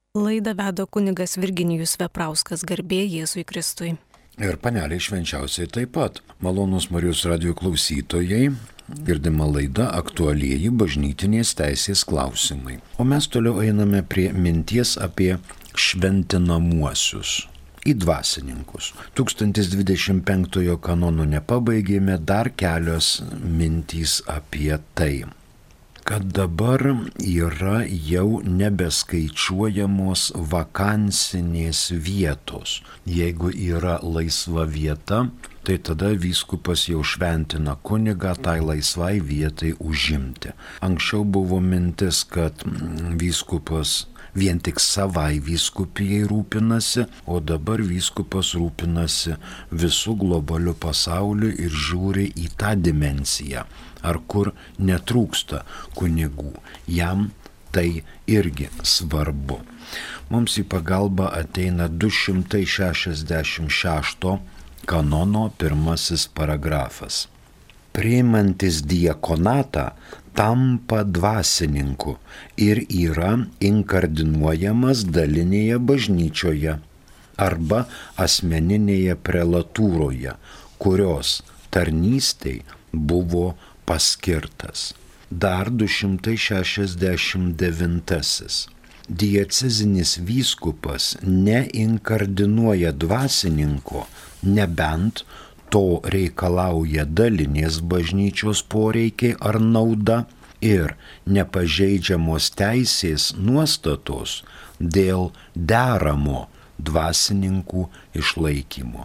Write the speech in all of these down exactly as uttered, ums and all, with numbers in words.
Laidą veda kunigas Virginijus Veprauskas, garbė Jėzui Kristui. Ir paneliai švenčiausiai taip pat. Malonūs Marijos radijo klausytojai, girdima laida aktualieji bažnytinės teisės klausimai. O mes toliau einame prie minties apie šventinamuosius, į dvasininkus. tūkstantis dvidešimt penktojo kanono nepabaigėme, dar kelios mintys apie tai, kad dabar yra jau nebeskaičiuojamos vakansinės vietos. Jeigu yra laisva vieta, tai tada vyskupas jau šventina kunigą tai laisvai vietai užimti. Anksčiau buvo mintis, kad vyskupas vien tik savai vyskupijai rūpinasi, o dabar vyskupas rūpinasi visų globalių pasauliu ir žiūri į tą dimensiją, ar kur netrūksta kunigų. Jam tai irgi svarbu. Mums į pagalbą ateina du šimtai šešiasdešimt šešto kanono pirmasis paragrafas. Priimantis diakonatą tampa dvasininku ir yra inkardinuojamas dalinėje bažnyčioje arba asmeninėje prelatūroje, kurios tarnystei buvo paskirtas. Dar du šimtai šešiasdešimt devintasis. Diecezinis vyskupas neinkardinuoja dvasininko, nebent to reikalauja dalinės bažnyčios poreikiai ar nauda ir nepažeidžiamos teisės nuostatos dėl deramo dvasininkų išlaikymo.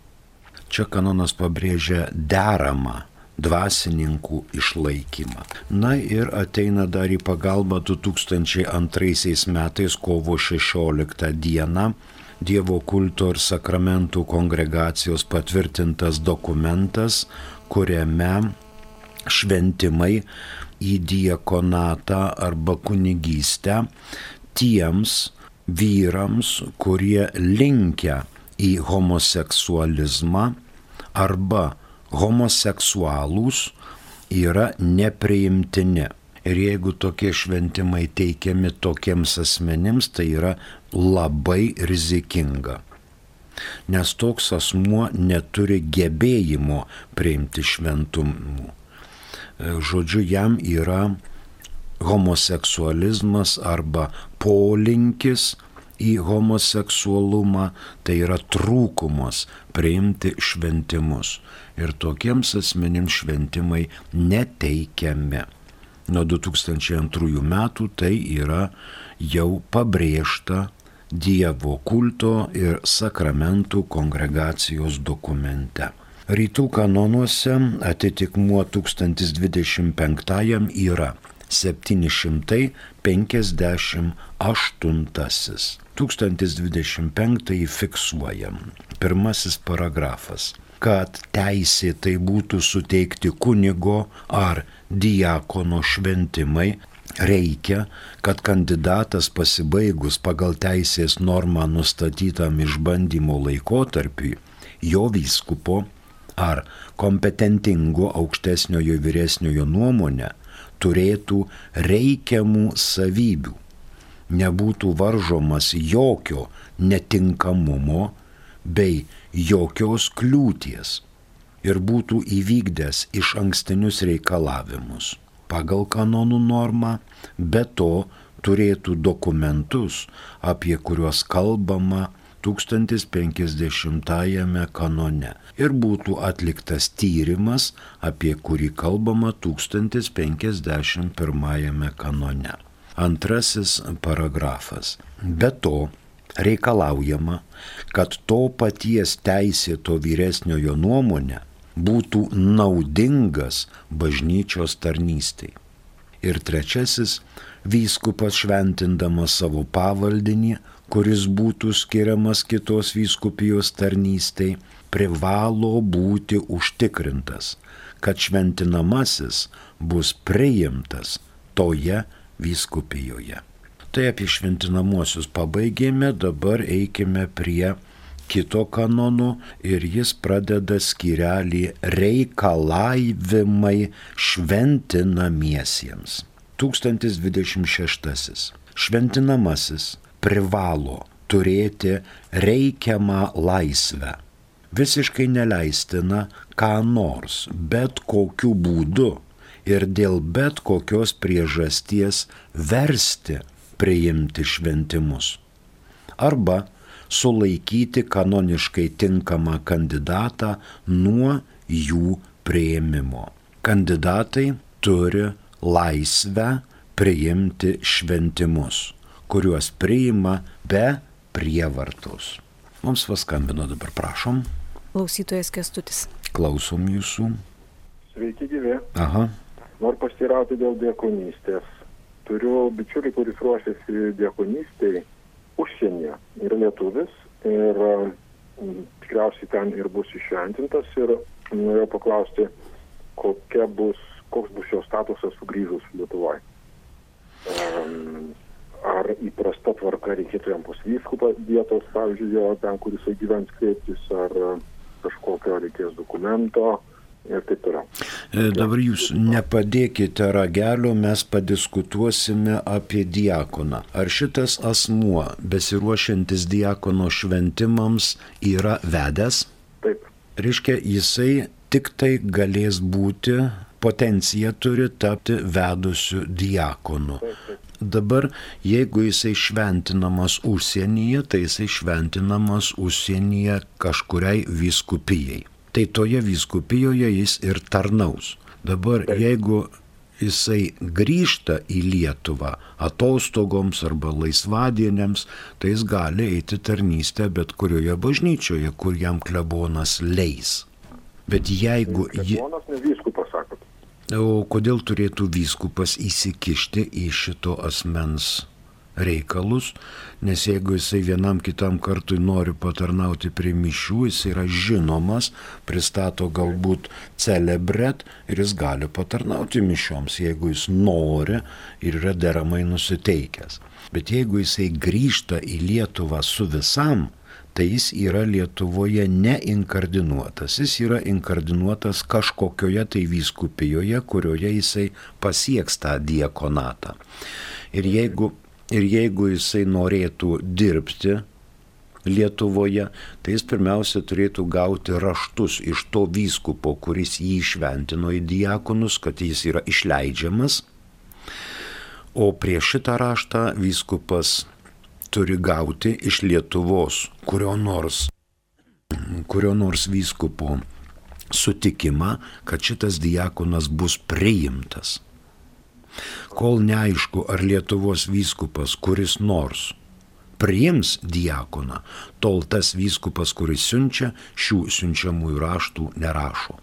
Čia kanonas pabrėžia deramą dvasininkų išlaikymą. Na ir ateina dar į pagalbą du tūkstančiai antraisiais metais kovo šešioliktą dieną Dievo kulto ir sakramentų kongregacijos patvirtintas dokumentas, kuriame šventimai į diakonatą arba kunigystę tiems vyrams, kurie linkę į homoseksualizmą arba homoseksualūs, yra nepriimtini. Ir jeigu tokie šventimai teikiami tokiems asmenims, tai yra labai rizikinga. Nes toks asmuo neturi gebėjimo priimti šventumų. Žodžiu, jam yra homoseksualizmas arba polinkis į homoseksualumą, tai yra trūkumas priimti šventimus. Ir tokiems asmenims šventimai neteikiami. Nuo du tūkstančiai antrųjų metų tai yra jau pabrėžta Dievo kulto ir sakramentų kongregacijos dokumente. Rytų kanonuose atitikmuo tūkstantis dvidešimt penktajam yra septyni šimtai penkiasdešimt aštuntasis. tūkstantis dvidešimt penktąjį fiksuojam. Pirmasis paragrafas. Kad teisė tai būtų suteikti kunigo ar diakono šventimai, reikia, kad kandidatas pasibaigus pagal teisės normą nustatytam išbandymo laikotarpiui, jo vyskupo ar kompetentingo aukštesniojo vyresniojo nuomonę turėtų reikiamų savybių, nebūtų varžomas jokio netinkamumo bei jokios kliūties ir būtų įvykdęs iš ankstinius reikalavimus pagal kanonų normą, be to turėtų dokumentus, apie kuriuos kalbama tūkstantis penkiasdešimtajame kanone ir būtų atliktas tyrimas, apie kurį kalbama tūkstantis penkiasdešimt pirmajame kanone. Antrasis paragrafas. Be to reikalaujama, kad to paties teisėto vyresniojo nuomonė būtų naudingas bažnyčios tarnystei. Ir trečiasis, vyskupas šventindamas savo pavaldinį, kuris būtų skiriamas kitos vyskupijos tarnystei, privalo būti užtikrintas, kad šventinamasis bus priimtas toje vyskupijoje. Tai apie šventinamuosius pabaigėme, dabar eikime prie kito kanono ir jis pradeda skyrelį reikalavimai šventinamiesiems. tūkstantis dvidešimt šeštasis. Šventinamasis privalo turėti reikiamą laisvę. Visiškai neleistina ką nors, bet kokiu būdu ir dėl bet kokios priežasties versti priimti šventimus. Arba sulaikyti kanoniškai tinkamą kandidatą nuo jų priėmimo. Kandidatai turi laisvę priimti šventimus, kuriuos priima be prievartos. Mums paskambino dabar, prašom. Klausytojas Kęstutis. Klausom jūsų. Sveiki gyvi. Aha. Noriu pasiteirauti dėl diakonystės. Turiu bičiulį, kuris ruošiasi diakonystei užsienyje. Yra lietuvis ir m, tikriausiai ten ir bus iššventintas. Ir norėjau paklausti, kokia bus, koks bus jo statusas sugrįžus Lietuvoje. Um, ar įprasta tvarka reikėtų jam pas vyskupą vietos, pavyzdžiui, jo ten, kuris gyvens kreiptis, ar kažkokio reikės dokumento ir taip toliau. Dabar jūs nepadėkite ragelio, mes padiskutuosime apie diakoną. Ar šitas asmuo, besiruošiantis diakono šventimams, yra vedęs? Taip. Reiškia, jisai tik tai galės būti, potenciją turi tapti vedusiu diakonu. Taip, taip. Dabar, jeigu jisai šventinamas užsienyje, tai jisai šventinamas užsienyje kažkuriai vyskupijai. Tai toje vyskupijoje jis ir tarnaus. Dabar, jeigu jisai grįžta į Lietuvą atostogoms arba laisvadienėms, tai jis gali eiti tarnystę bet kurioje bažnyčioje, kur jam klebonas leis. Bet jeigu... Klebonas ne vyskupas, sakot. O kodėl turėtų vyskupas įsikišti į šito asmens reikalus, nes jeigu jisai vienam kitam kartui nori patarnauti prie mišių, jis yra žinomas, pristato galbūt celebret ir jis gali patarnauti mišioms, jeigu jis nori ir yra deramai nusiteikęs. Bet jeigu jisai grįžta į Lietuvą su visam, tai jis yra Lietuvoje neinkardinuotas. Jis yra inkardinuotas kažkokioje tai vyskupijoje, kurioje jisai pasieks tą diakonatą. Ir jeigu, ir jeigu jisai norėtų dirbti Lietuvoje, tai jis pirmiausia turėtų gauti raštus iš to vyskupo, kuris jį šventino į diakonus, kad jis yra išleidžiamas. O prieš šitą raštą vyskupas turi gauti iš Lietuvos kurio nors, kurio nors vyskupo sutikimą, kad šitas diakonas bus priimtas. Kol neaišku, ar Lietuvos vyskupas kuris nors priims diakoną, tol tas vyskupas, kuris siunčia, šių siunčiamųjų raštų nerašo.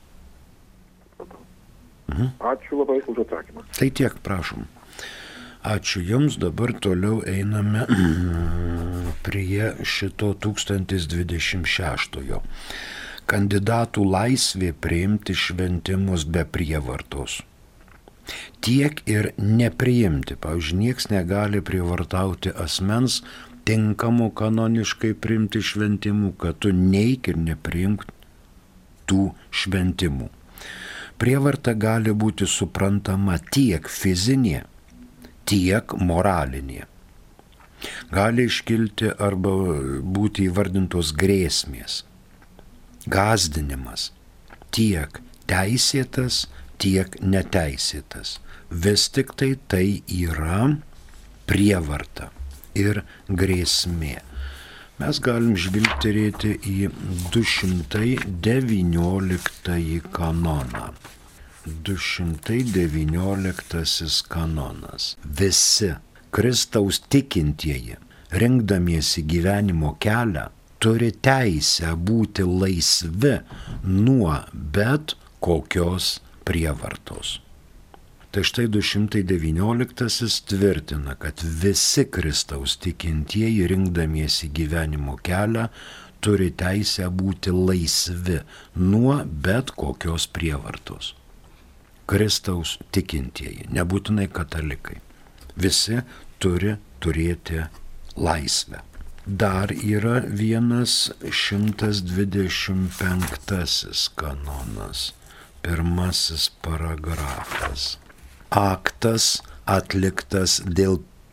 Mhm. Ačiū labai už atsakymą. Tai tiek, prašom. Ačiū Jums, dabar toliau einame prie šito tūkstantis dvidešimt šeštojo. Kandidatų laisvė priimti šventimus be prievartos. Tiek ir nepriimti. Pavyzdžiui, nieks negali prievartauti asmens tinkamų kanoniškai priimti šventimų, kad tu neik ir nepriimk tų šventimų. Prievarta gali būti suprantama tiek fizinė, tiek moralinė. Gali iškilti arba būti įvardintos grėsmės, gąsdinimas, tiek teisėtas, tiek neteisėtas. Vis tik tai tai yra prievarta ir grėsmė. Mes galim žvilgterėti į du šimtai devynioliktąjį kanoną. du šimtai devynioliktasis kanonas. Visi Kristaus tikintieji, rinkdamiesi gyvenimo kelią, turi teisę būti laisvi nuo bet kokios prievartos. Tai štai du šimtai devynioliktasis tvirtina, kad visi Kristaus tikintieji, rinkdamiesi gyvenimo kelią, turi teisę būti laisvi nuo bet kokios prievartos. Kristaus tikintieji, nebūtinai katalikai. Visi turi turėti laisvę. Dar yra vienas šimtas dvidešimt penktasis kanonas, pirmasis paragrafas. Aktas atliktas dėl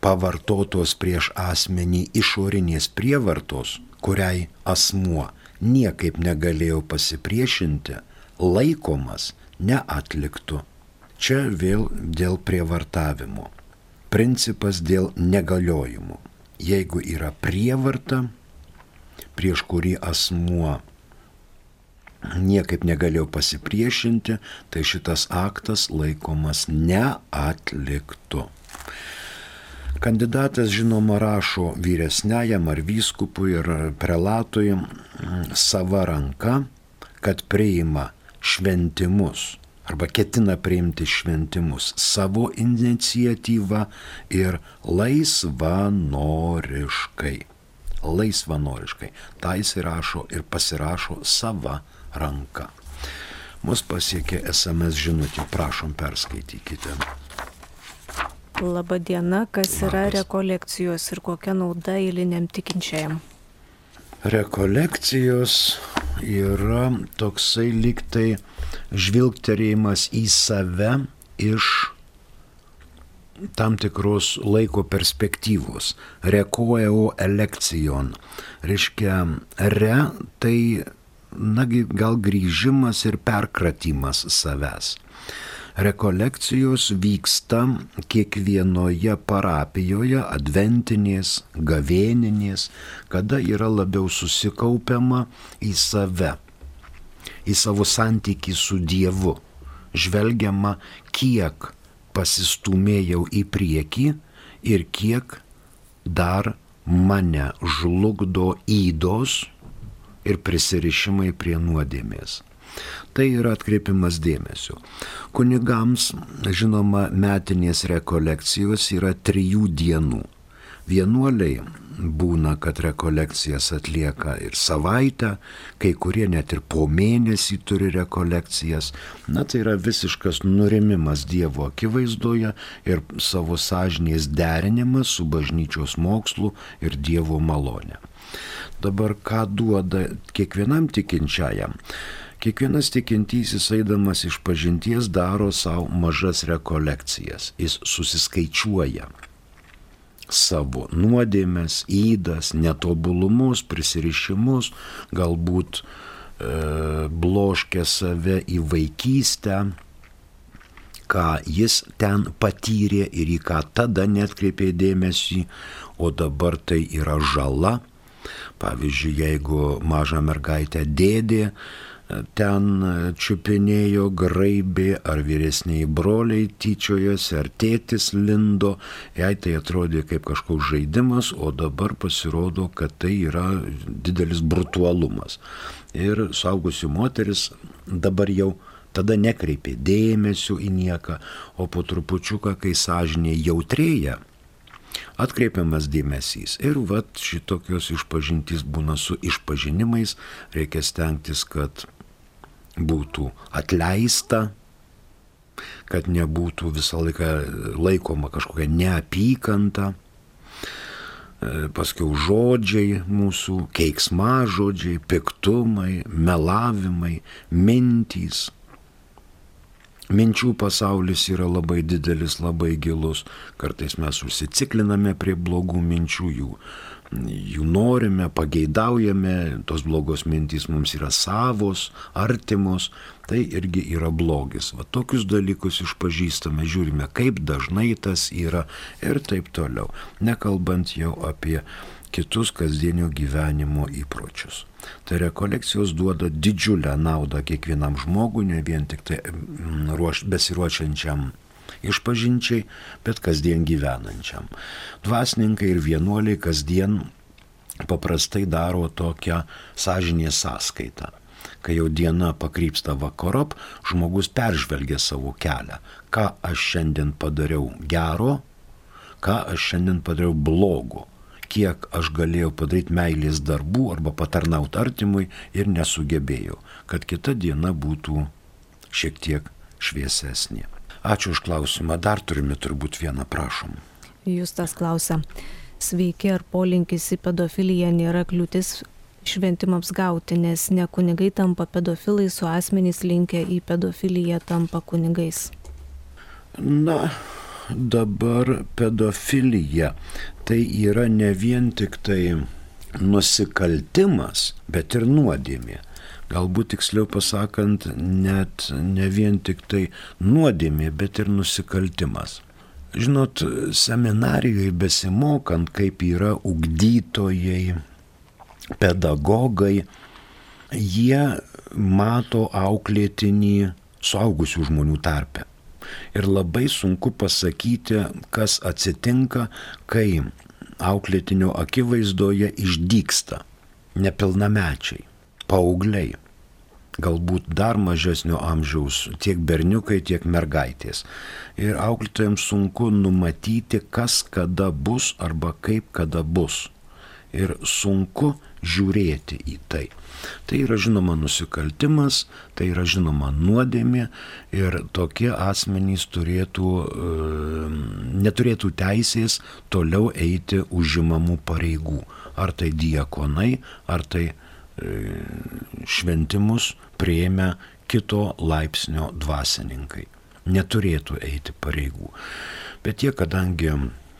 pavartotos prieš asmenį išorinės prievartos, kuriai asmuo niekaip negalėjo pasipriešinti, laikomas neatliktu. Čia vėl dėl prievartavimo. Principas dėl negaliojimo. Jeigu yra prievarta, prieš kurį asmuo niekaip negalėjo pasipriešinti, tai šitas aktas laikomas neatliktu. Kandidatas, žinoma, rašo vyresniajam ar vyskupui ir prelatui sava ranka, kad priima šventimus arba ketina priimti šventimus savo iniciatyvą ir laisvanoriškai. Laisvanoriškai. Ta jis rašo ir pasirašo sava ranka. Mus pasiekė es em es žinutė, prašom perskaitykite. Labadiena, kas Labas. Yra rekolekcijos ir kokia nauda eiliniam tikinčiajam? Rekolekcijos yra toksai lygtai žvilgterėjimas į save iš tam tikros laiko perspektyvos. Rekoeo elekcijon. Reiškia, re tai nagi, gal grįžimas ir perkratimas savęs. Rekolekcijos vyksta kiekvienoje parapijoje, adventinės, gavėninės, kada yra labiau susikaupiama į save, į savo santykį su Dievu. Žvelgiama, kiek pasistumėjau į priekį ir kiek dar mane žlugdo ydos ir prisirišimai prie nuodėmės. Tai yra atkreipimas dėmesio. Kunigams, žinoma, metinės rekolekcijos yra trijų dienų. Vienuoliai būna, kad rekolekcijas atlieka ir savaitę, kai kurie net ir po mėnesį turi rekolekcijas. Na, tai yra visiškas nurimimas Dievo akivaizdoje ir savo sąžinės derinimas su bažnyčios mokslu ir Dievo malone. Dabar ką duoda kiekvienam tikinčiajam? Kiekvienas tikintysis, eidamas iš pažinties, daro savo mažas rekolekcijas. Jis susiskaičiuoja savo nuodėmes, ydas, netobulumus, prisirišimus, galbūt e, bloškia save į vaikystę, ką jis ten patyrė ir į ką tada netkreipė dėmesį, o dabar tai yra žala. Pavyzdžiui, jeigu mažą mergaitę dėdė ten čiupinėjo, graibė, ar vyresniai broliai tyčiojosi, ar tėtis lindo, jai tai atrodė kaip kažkoks žaidimas, o dabar pasirodo, kad tai yra didelis brutualumas. Ir suaugusi moteris dabar jau tada nekreipė dėmesio į nieką, o po trupučiuką, kai sąžinė jautrėja, atkreipiamas dėmesys. Ir vat šitokios išpažintys būna su išpažinimais, reikia stengtis, kad būtų atleista, kad nebūtų visą laiką laikoma kažkokia neapykanta, paskiau žodžiai mūsų, keiksmažodžiai, piktumai, melavimai, mintys. Minčių pasaulis yra labai didelis, labai gilus. Kartais mes užsicikliname prie blogų minčių, jų, jų norime, pageidaujame, tos blogos mintys mums yra savos, artimos, tai irgi yra blogis. Va tokius dalykus išpažįstame, žiūrime, kaip dažnai tas yra ir taip toliau, nekalbant jau apie kitus kasdienio gyvenimo įpročius. Tai rekolekcijos duoda didžiulę naudą kiekvienam žmogui, ne vien tik tai ruoš, besiruošiančiam išpažinčiai, bet kasdien gyvenančiam. Dvasininkai ir vienuoliai kasdien paprastai daro tokią sąžinės sąskaitą. Kai jau diena pakrypsta vakarop, žmogus peržvelgia savo kelią. Ką aš šiandien padariau gero, ką aš šiandien padariau blogo. Kiek aš galėjau padaryti meilės darbų arba patarnauti artimui ir nesugebėjau, kad kita diena būtų šiek tiek šviesesnė. Ačiū už klausimą, dar turime turbūt vieną, prašom. Justas klausia, sveiki, ar polinkis į pedofiliją nėra kliūtis šventimams gauti, nes ne kunigai tampa pedofilais, o asmenys linkę į pedofiliją tampa kunigais? Na, dabar pedofilija tai yra ne vien tik tai nusikaltimas, bet ir nuodėmė. Galbūt tiksliau pasakant, net ne vien tik tai nuodėmė, bet ir nusikaltimas. Žinot, seminarijoje besimokant, kaip yra ugdytojai, pedagogai, jie mato auklėtinį suaugusių žmonių tarpe. Ir labai sunku pasakyti, kas atsitinka, kai auklėtinio akivaizdoje išdygsta nepilnamečiai, paaugliai, galbūt dar mažesnio amžiaus, tiek berniukai, tiek mergaitės. Ir auklėtojams sunku numatyti, kas kada bus arba kaip kada bus. Ir sunku žiūrėti į tai. Tai yra žinoma nusikaltimas, tai yra žinoma nuodėmė ir tokie asmenys turėtų, neturėtų teisės toliau eiti užimamų pareigų. Ar tai diakonai, ar tai šventimus priėmę kito laipsnio dvasininkai. Neturėtų eiti pareigų. Bet jie, kadangi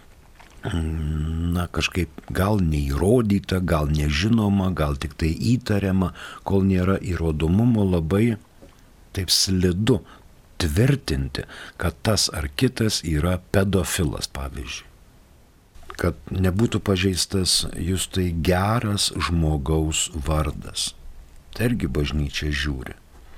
na, kažkaip gal neįrodyta, gal nežinoma, gal tik tai įtariama, kol nėra įrodomumo, labai taip slidu tvirtinti, kad tas ar kitas yra pedofilas, pavyzdžiui. Kad nebūtų pažeistas jūs tai geras žmogaus vardas. Tai irgi bažnyčia žiūri.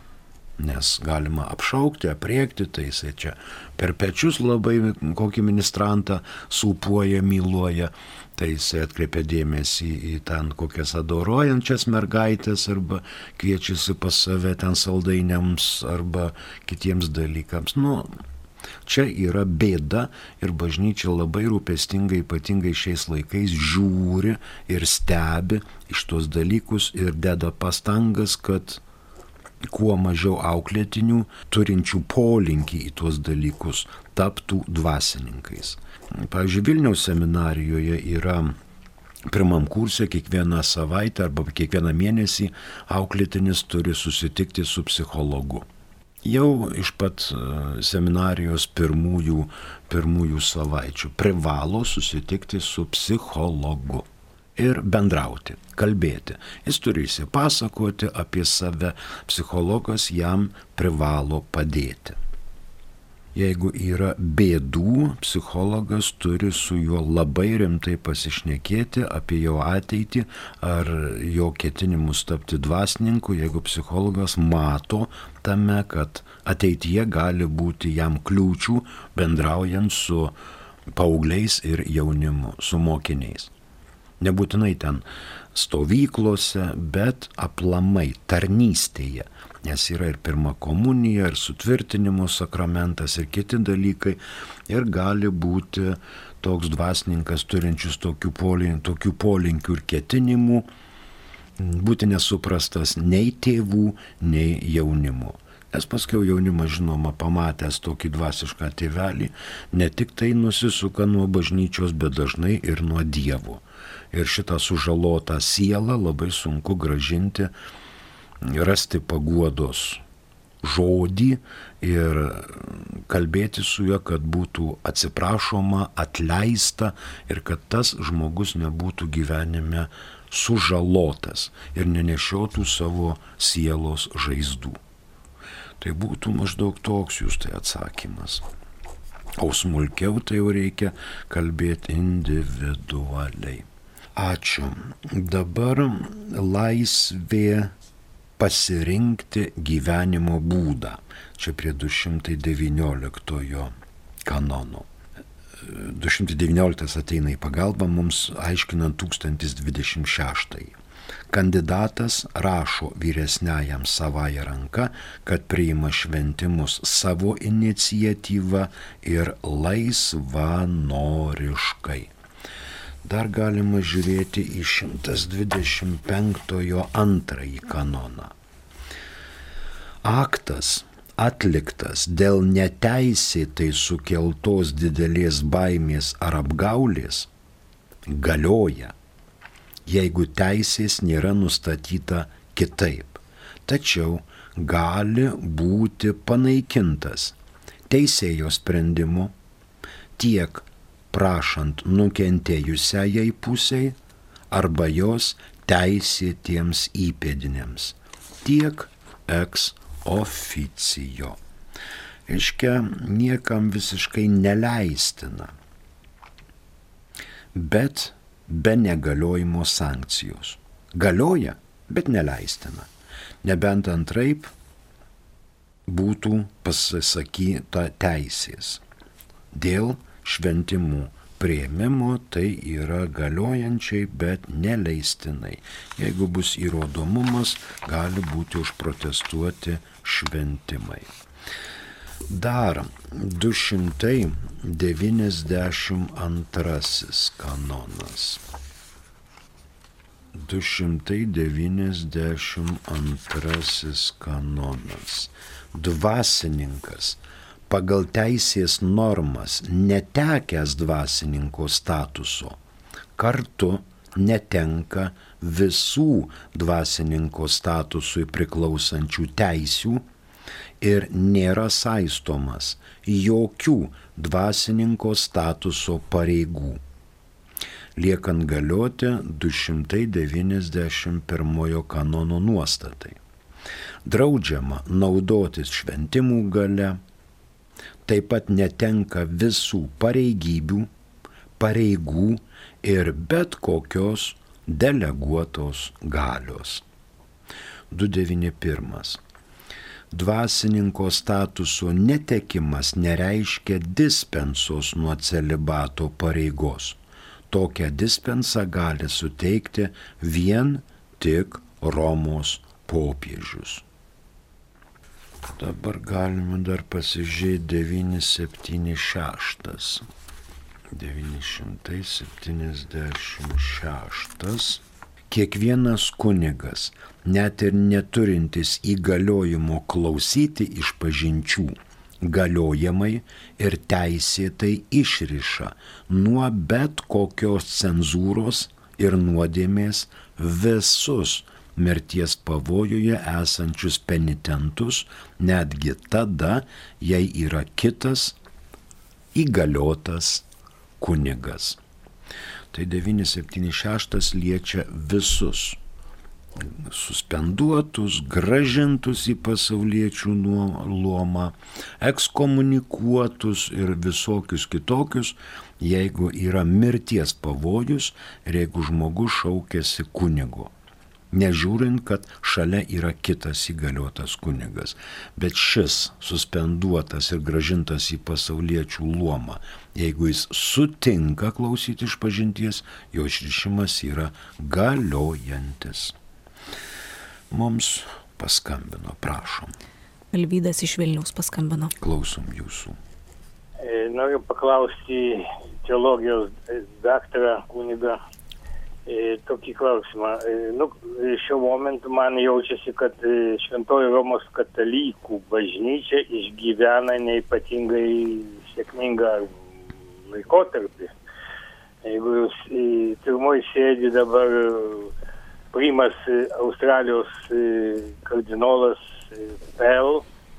Nes galima apšaukti, apriekti, tai jisai čia per pečius labai kokį ministrantą sūpuoja, myluoja, tai jisai atkreipia dėmesį į ten kokias adoruojančias mergaitės arba kviečiasi pas save ten saldainiams arba kitiems dalykams. Nu, čia yra bėda ir bažnyčia labai rūpestingai, ypatingai šiais laikais, žiūri ir stebi iš tos dalykus ir deda pastangas, kad kuo mažiau auklėtinių, turinčių polinkį į tuos dalykus, taptų dvasininkais. Pavyzdžiui, Vilniaus seminarijoje yra pirmam kurse kiekvieną savaitę arba kiekvieną mėnesį auklėtinis turi susitikti su psichologu. Jau iš pat seminarijos pirmųjų, pirmųjų savaičių privalo susitikti su psichologu. Ir bendrauti, kalbėti. Jis turi įsipasakoti apie save, psichologas jam privalo padėti. Jeigu yra bėdų, psichologas turi su juo labai rimtai pasišnekėti apie jo ateitį ar jo ketinimus tapti dvasininku, jeigu psichologas mato tame, kad ateityje gali būti jam kliūčių bendraujant su paaugliais ir jaunimu, su mokiniais. Nebūtinai ten stovyklose, bet aplamai tarnystėje, nes yra ir pirma komunija, ir sutvirtinimo sakramentas, ir kiti dalykai, ir gali būti toks dvasininkas turinčius tokių polinkių, tokių polinkių ir ketinimų, būti nesuprastas nei tėvų, nei jaunimo. Nes paskiau jaunimas, žinoma, pamatęs tokį dvasišką tėvelį, ne tik tai nusisuka nuo bažnyčios, bet dažnai ir nuo Dievo. Ir šitą sužalotą sielą labai sunku gražinti, rasti paguodos žodį ir kalbėti su juo, kad būtų atsiprašoma, atleista ir kad tas žmogus nebūtų gyvenime sužalotas ir nenešiotų savo sielos žaizdų. Tai būtų maždaug toks jūs tai atsakymas. O smulkiau tai jau reikia kalbėti individualiai. Ačiū. Dabar laisvė pasirinkti gyvenimo būdą. Čia prie du šimtai devynioliktojo kanono. du šimtai devynioliktas ateina į pagalbą mums aiškinant tūkstantis dvidešimt šeštąjį. Kandidatas rašo vyresniajam savąją ranką, kad priima šventimus savo iniciatyvą ir laisvanoriškai. Dar galima žiūrėti į šimtas dvidešimt penktojo antrąjį kanoną. Aktas atliktas dėl neteisėtai sukeltos didelės baimės ar apgaulės galioja, jeigu teisės nėra nustatyta kitaip, tačiau gali būti panaikintas teisėjo sprendimu, tiek prašant nukentėjusiai pusiai arba jos teisėtiems įpėdiniams, tiek ex officio. Reiškia, niekam visiškai neleistina, bet be negaliojimo sankcijos. Galioja, bet neleistina. Nebent antraip būtų pasisakyta teisės. Dėl šventimų priėmimo tai yra galiojančiai, bet neleistinai. Jeigu bus įrodomumas, gali būti užprotestuoti šventimai. Dar du šimtai devyniasdešimt antrasis kanonas. du šimtai devyniasdešimt antrasis kanonas. Dvasininkas pagal teisės normas netekęs dvasininko statuso kartu netenka visų dvasininko statusui priklausančių teisių ir nėra saistomas jokių dvasininko statuso pareigų. Liekant galioti du šimtai devyniasdešimt pirmojo kanono nuostatai. Draudžiama naudotis šventimų galia, taip pat netenka visų pareigybių, pareigų ir bet kokios deleguotos galios. du devyniasdešimt pirmas. Dvasininko statuso netekimas nereiškia dispensos nuo celibato pareigos. Tokią dispensą gali suteikti vien tik Romos popiežius. Dabar galime dar pasižiūrėti devyni septyni šeši. devyni šimtai septyniasdešimt šeši. Kiekvienas kunigas, net ir neturintis įgaliojimo klausyti išpažinčių, galiojamai ir teisėtai išriša nuo bet kokios cenzūros ir nuodėmės visus mirties pavojuje esančius penitentus, netgi tada, jei yra kitas įgaliotas kunigas. Tai devyni septyni šeši liečia visus suspenduotus, gražintus į pasauliečių luomą, ekskomunikuotus ir visokius kitokius, jeigu yra mirties pavojus ir jeigu žmogus šaukiasi kunigo. Nežiūrint, kad šalia yra kitas įgaliotas kunigas. Bet šis suspenduotas ir gražintas į pasauliečių luomą, jeigu jis sutinka klausyti išpažinties, jo išrišimas yra galiojantis. Mums paskambino, prašom. Alvydas iš Vilniaus paskambino. Klausom jūsų. Noriu paklausti teologijos daktarą kunigą e, tokį klausimą. E, nu, šiuo momentu man jaučiasi, kad e, Šventoji Romos katalikų bažnyčia išgyvena neypatingai sėkmingą laikotarpį. Jeigu jūs e, pirmoji sėdi dabar primas Australijos kardinolas Pell,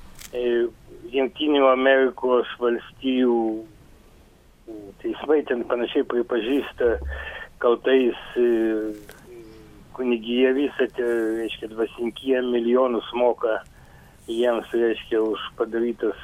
Jungtinių Amerikos valstijų teismai ten panašiai pripažįsta kaltais kunigiją visą, tai reiškia dvasinkiją milijonus moka jiems, reiškia, už padarytas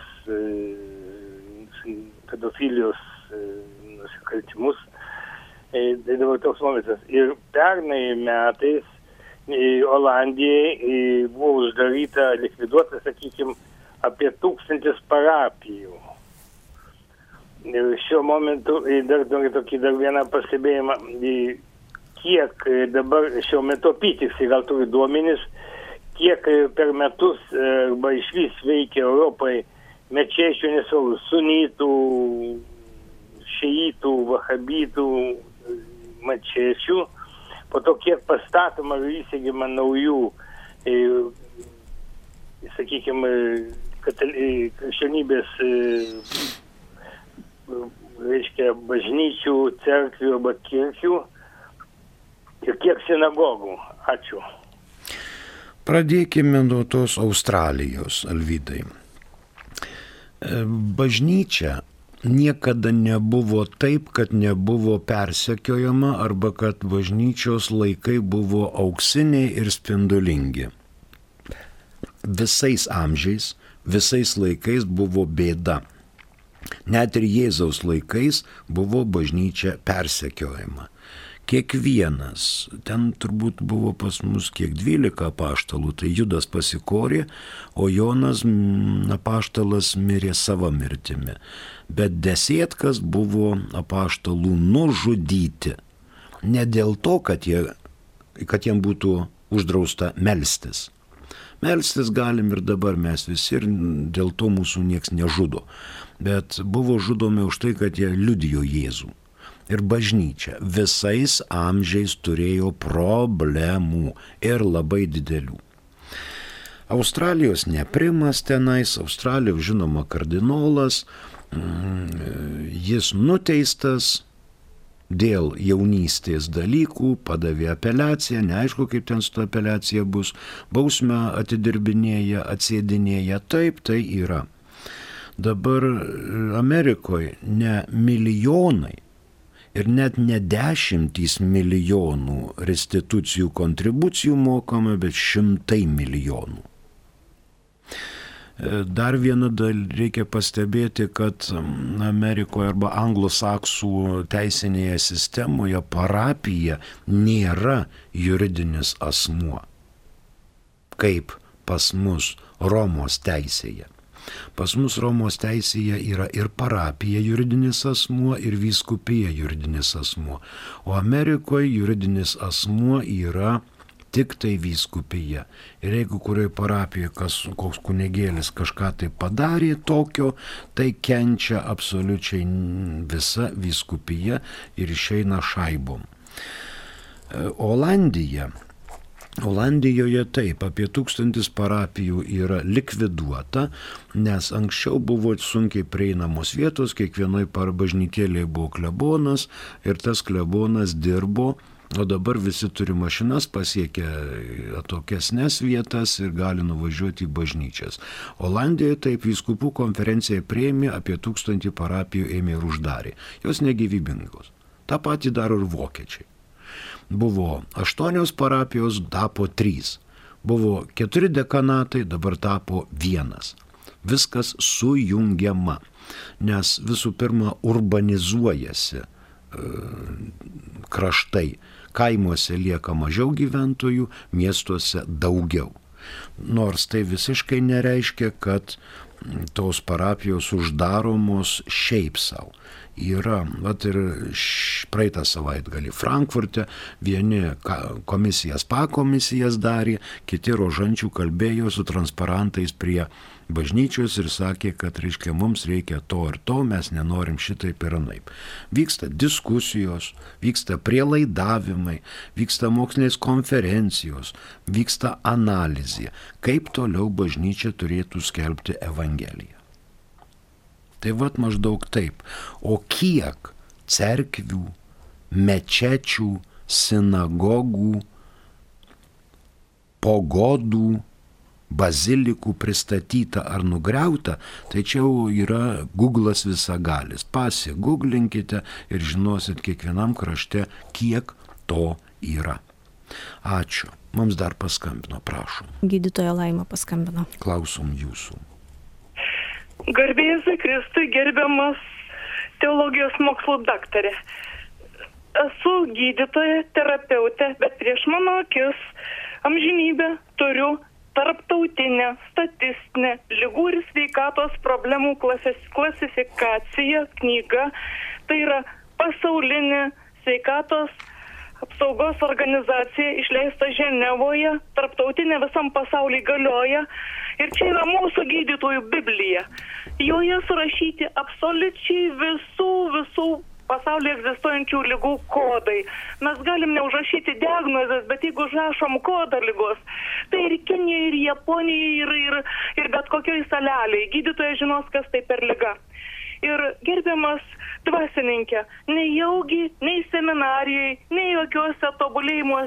pedofilijos nusikaltimus. Tai dabar toks momentas. Ir pernai metais Olandijai buvo uždaryta, likviduota, sakykime, apie tūkstantis parapijų. Ir šiuo momentu dar noriu tokį dar vieną pastebėjimą, kiek dabar šiuo metu apytiksliai gal turi duomenis, kiek per metus arba išvis veikia Europai mečečių, nesau, sunitų, šeitų, vahabitų mečečių, po to kiek pastatoma ir įsigima naujų, e, sakykime, krikščionybės, e, reiškia, bažnyčių, cerkvių arba kirkių ir kiek sinagogų. Ačiū. Pradėkime nuo tos Australijos, Alvydai. Bažnyčia niekada nebuvo taip, kad nebuvo persekiojama arba kad bažnyčios laikai buvo auksiniai ir spindulingi. Visais amžiais, visais laikais buvo bėda. Net ir Jėzaus laikais buvo bažnyčia persekiojama. Kiekvienas, ten turbūt buvo pas mus kiek dvylika apaštalų, tai Judas pasikorė, o Jonas apaštalas mirė savo mirtimi. Bet desėtkas buvo apaštalų nužudyti. Ne dėl to, kad, jie, kad jiem būtų uždrausta melstis. Melstis galim ir dabar mes visi ir dėl to mūsų nieks nežudo. Bet buvo žudomi už tai, kad jie liudijo Jėzų. Ir bažnyčia visais amžiais turėjo problemų ir labai didelių. Australijos neprimas tenais, Australijos žinoma kardinolas, jis nuteistas dėl jaunystės dalykų, padavė apeliaciją, neaišku kaip ten su ta apeliacija bus, bausmę atidirbinėja, atsėdinėja, taip tai yra. Dabar Amerikoje ne milijonai, ir net ne dešimtys milijonų restitucijų kontribucijų mokama, bet šimtai milijonų. Dar vieną dalį reikia pastebėti, kad Amerikoje arba anglosaksų teisinėje sistemoje parapija nėra juridinis asmuo, kaip pas mus Romos teisėje. Pas mus Romos teisėje yra ir parapija juridinis asmuo, ir vyskupija juridinis asmuo. O Amerikoje juridinis asmuo yra tik tai vyskupija. Ir jeigu kurioje parapijoje kas, koks kunigėlis kažką tai padarė tokio, tai kenčia absoliučiai visa vyskupija ir išeina šaibom. Olandija. Olandijoje taip, apie tūkstantis parapijų yra likviduota, nes anksčiau buvo sunkiai prieinamos vietos, kiekvienai bažnytėlėje buvo klebonas ir tas klebonas dirbo, o dabar visi turi mašinas, pasiekia atokesnes vietas ir gali nuvažiuoti į bažnyčias. Olandijoje taip vyskupų konferencija priėmė, apie tūkstantį parapijų ėmė ir uždarė. Jos negyvybingos. Ta pati daro ir vokiečiai. Buvo aštuonios parapijos, tapo trys. Buvo keturi dekanatai, dabar tapo vienas. Viskas sujungiama, nes visų pirma urbanizuojasi e, kraštai. Kaimuose lieka mažiau gyventojų, miestuose daugiau. Nors tai visiškai nereiškia, kad tos parapijos uždaromos šiaip savo. Yra, vat ir praeitą savaitgalį Frankfurte vieni komisijas, pakomisijas darė, kiti rožančių kalbėjo su transparantais prie bažnyčios ir sakė, kad reiškia mums reikia to ir to, mes nenorim šitaip ir anaip. Vyksta diskusijos, vyksta prielaidavimai, vyksta mokslinės konferencijos, vyksta analizė, kaip toliau bažnyčia turėtų skelbti Evangeliją. Tai vat maždaug taip. O kiek cerkvių, mečečių, sinagogų, pogodų, bazilikų pristatyta ar nugriauta, tai čia jau yra Google'as visagalis. Pasigooglinkite ir žinosit kiekvienam krašte, kiek to yra. Ačiū. Mums dar paskambino, prašom. Gydytoja Laima paskambino. Klausom jūsų. Garbėzui Kristui, gerbiamas teologijos mokslų daktarė. Esu gydytoja, terapeutė, bet prieš mano akis amžinybę turiu tarptautinę statistinę ligų ir sveikatos problemų klasifikacija, knyga. Tai yra pasaulinė sveikatos apsaugos organizacija išleista Ženevoje, tarptautinė visam pasaulyje galioja. Ir čia yra mūsų gydytojų Biblija. Joje surašyti absoliučiai visų, visų pasaulyje egzistuojančių ligų kodai. Mes galim neužrašyti diagnozės, bet jeigu užrašom kodą ligos, tai ir Kinija, ir Japonija, ir, ir, ir bet kokioj salelėje gydytojas žinos, kas tai per liga. Ir gerbiamas dvasininkė, nejaugi, nei seminarijai, nei jokiuose tobulėjimuose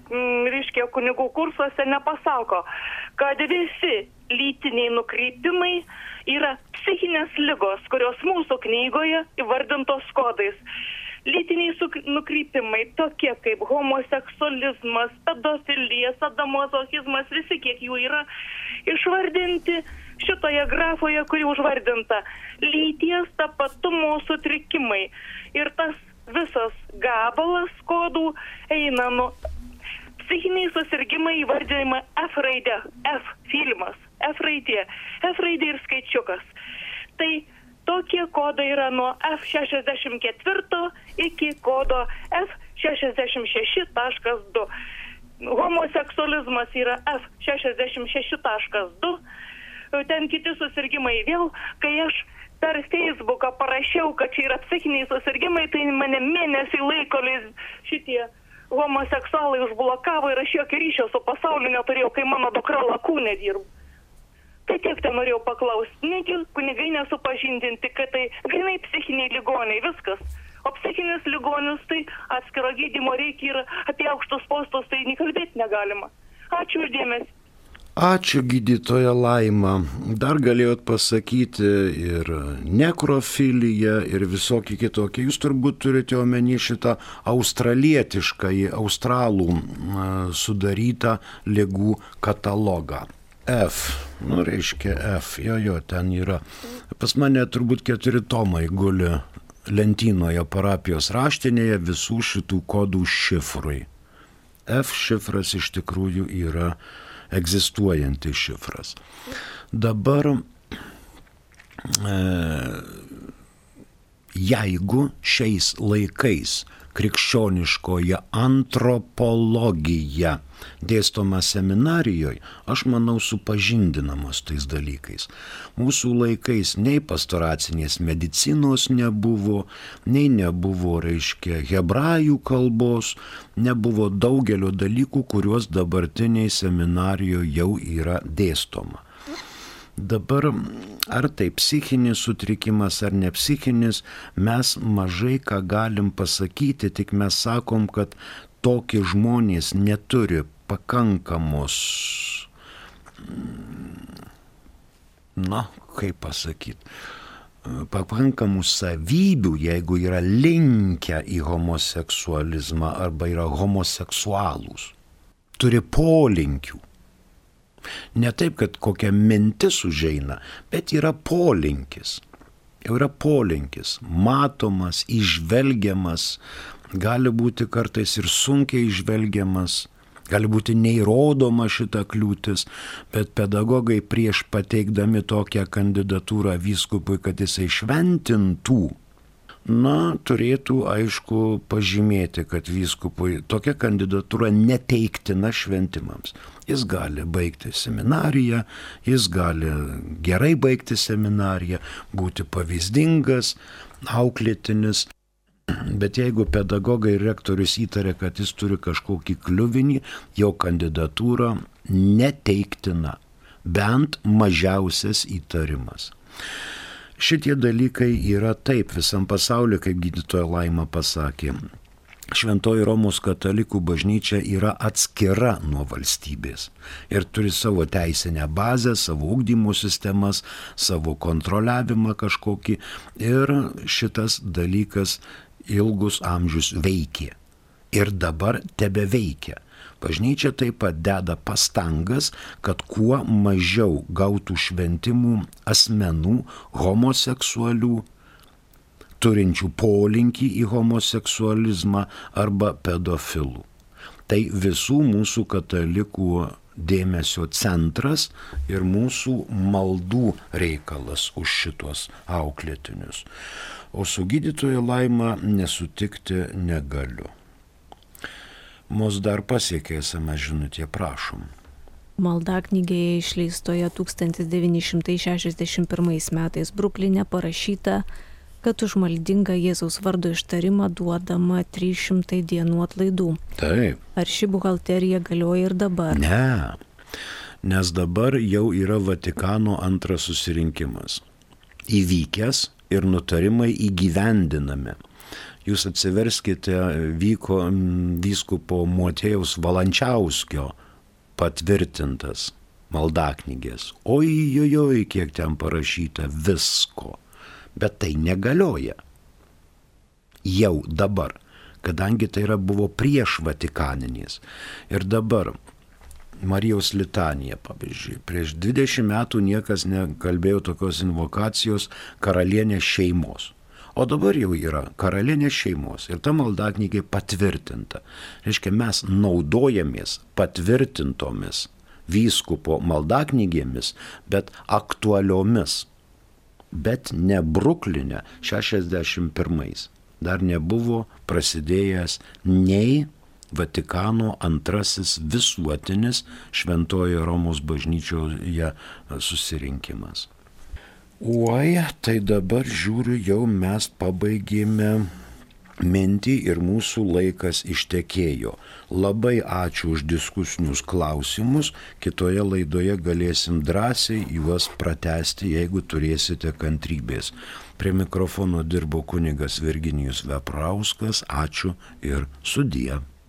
reiškia, kunigų kursuose nepasako, kad visi lytiniai nukreipimai yra psichinės ligos, kurios mūsų knygoje įvardintos kodais. Lytiniai nukreipimai tokie kaip homoseksualizmas, pedofilija, sadomazochizmas, visi kiek jų yra išvardinti šitoje grafoje, kuri užvardinta lyties tapatumo sutrikimai. Ir tas visas gabalas kodų eina nuo psichiniai susirgymai įvardinama F raidė, F filmas, F raidė, F raidė ir skaičiukas. Tai tokie kodai yra nuo F šešiasdešimt keturi iki kodo F šešiasdešimt šeši taškas du. Homoseksualizmas yra F šešiasdešimt šeši taškas du. Ten kiti susirgymai vėl, kai aš per Facebooką parašiau, kad čia yra psichiniai susirgymai, tai mane mėnesį laiko šitie homoseksualai užblokavo ir aš jokio ryšio su pasauliu neturėjau, kai mano dukra lakūne dirbo. Tai tiek ten norėjau paklausti. Negi kunigai nesupažindinti, kad tai grinai psichiniai ligoniai, viskas. O psichinis ligonis tai atskiro gydymo reikia ir apie aukštus postus tai nekalbėti negalima. Ačiū už dėmesį. Ačiū, gydytoja Laima. Dar galėjot pasakyti ir nekrofiliją, ir visokį kitokį. Jūs turbūt turite omeny šitą australietišką, australų sudarytą ligų katalogą. F, nu reiškia F, jo, jo, ten yra. Pas mane turbūt keturi tomai guli lentynoje parapijos raštinėje visų šitų kodų šifrui. F šifras iš tikrųjų yra egzistuojantis šifras. Dabar e, jeigu šiais laikais krikščioniškoje antropologija dėstoma seminarijoje, aš manau supažindinamos tais dalykais. Mūsų laikais nei pastoracinės medicinos nebuvo, nei nebuvo, reiškia, hebrajų kalbos, nebuvo daugelio dalykų, kuriuos dabartiniai seminarijoje jau yra dėstoma. Dabar, ar tai psichinis sutrikimas, ar ne psichinis, mes mažai ką galim pasakyti, tik mes sakom, kad tokie žmonės neturi pakankamos, na, kaip pasakyti, pakankamų savybių, jeigu yra linkę į homoseksualizmą arba yra homoseksualūs, turi polinkių. Ne taip, kad kokia mintis užeina, bet yra polinkis. Jau yra polinkis, matomas, įžvelgiamas, gali būti kartais ir sunkiai įžvelgiamas, gali būti neįrodoma šita kliūtis, bet pedagogai prieš pateikdami tokią kandidatūrą vyskupui, kad jisai šventintų, na, turėtų aišku pažymėti, kad vyskupui tokia kandidatūra neteiktina šventimams. Jis gali baigti seminariją, jis gali gerai baigti seminariją, būti pavyzdingas, auklėtinis. Bet jeigu pedagogai ir rektorius įtarė, kad jis turi kažkokį kliuvinį, jo kandidatūra neteiktina, bent mažiausias įtarimas. Šitie dalykai yra taip visam pasauliu, kaip gydytoja Laima pasakė. Šventoji Romos katalikų bažnyčia yra atskira nuo valstybės ir turi savo teisinę bazę, savo ugdymo sistemas, savo kontroliavimą kažkokį ir šitas dalykas ilgus amžius veikė ir dabar tebe veikia. Bažnyčia taip pat deda pastangas, kad kuo mažiau gautų šventimų asmenų homoseksualių, turinčių polinkį į homoseksualizmą arba pedofilų. Tai visų mūsų katalikų dėmesio centras ir mūsų maldų reikalas už šitos auklėtinius. O su gydytoja Laima nesutikti negaliu. Mus dar pasiekė esame žinutė, prašom. Maldaknygėje išleistoje tūkstantis devyni šimtai šešiasdešimt pirmais metais Brukline parašyta, kad už maldingą Jėzaus vardo ištarimą duodama trys šimtai dienų atlaidų. Taip. Ar ši buhalterija galioja ir dabar? Ne, nes dabar jau yra Vatikano antras susirinkimas. Įvykęs ir nutarimai įgyvendinami. Jūs atsiverskite, vyko vyskupo Motiejaus Valančiauskio patvirtintas maldaknygės. Oi, oi, oi, kiek ten parašyta visko. Bet tai negalioja. Jau dabar, kadangi tai yra buvo prieš Vatikaninės. Ir dabar Marijos litanija, pavyzdžiui, prieš dvidešimt metų niekas nekalbėjo tokios invokacijos karalienės šeimos. O dabar jau yra karalienės šeimos ir ta maldaknygė patvirtinta. Reiškia, mes naudojamės patvirtintomis vyskupo maldaknygėmis, bet aktualiomis, bet ne Brukline šešiasdešimt pirmais. Dar nebuvo prasidėjęs nei Vatikano antrasis visuotinis Šventojoje Romos bažnyčioje susirinkimas. Oi, tai dabar žiūriu, jau mes pabaigėme mintį ir mūsų laikas ištekėjo. Labai ačiū už diskusinius klausimus. Kitoje laidoje galėsim drąsiai juos pratęsti, jeigu turėsite kantrybės. Prie mikrofono dirbo kunigas Virginijus Veprauskas. Ačiū ir sudie.